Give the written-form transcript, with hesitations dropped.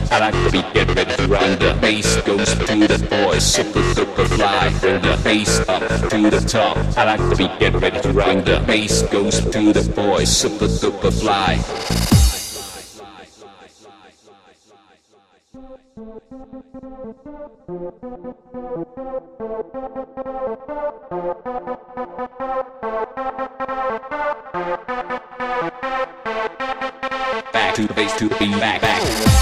I like the beat, get ready to run. The bass goes to the boys, super super fly. Bring the bass up to the top. I like the beat, get ready to run. The bass goes to the boys, super super fly. Back to the bass, to the beat, back.